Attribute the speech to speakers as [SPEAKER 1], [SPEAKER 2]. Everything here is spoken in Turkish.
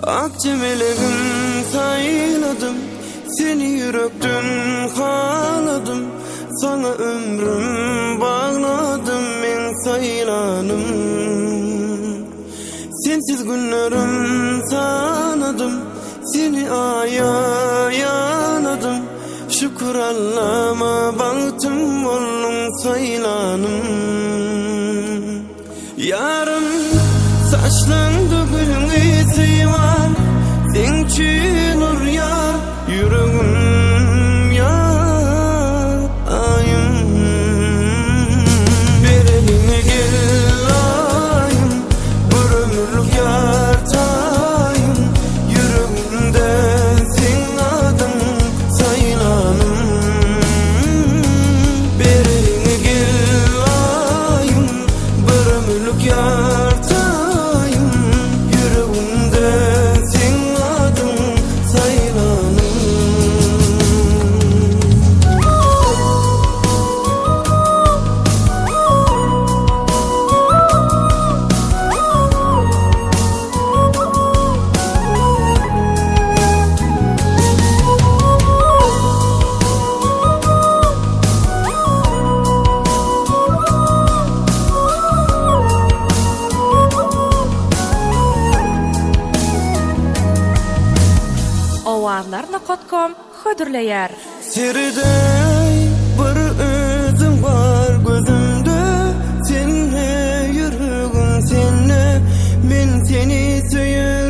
[SPEAKER 1] Akçemeleğim sayladım, seni yürekten haladım. Sana ömrüm bağladım, men saylanım. Sensiz günlerim sanadım, seni ayanadım. Şükür Allah'ıma baktım, oldum saylanım. Yarım saçlandı gülün isi var, sençi nur yar, yüreğim yar ayım. Bir eline gel ayım, bir ömürlük yar tayım. Yüreğimde sen adın saylanım. Bir eline gel ayım, bir ömürlük yar tayım. Yüreğimde sen adın saylanım.
[SPEAKER 2] Owarlar.com hödürleýär.
[SPEAKER 1] Sirday bir özüm var gözümde, senle yüreğim senle, men seni söýüyorum.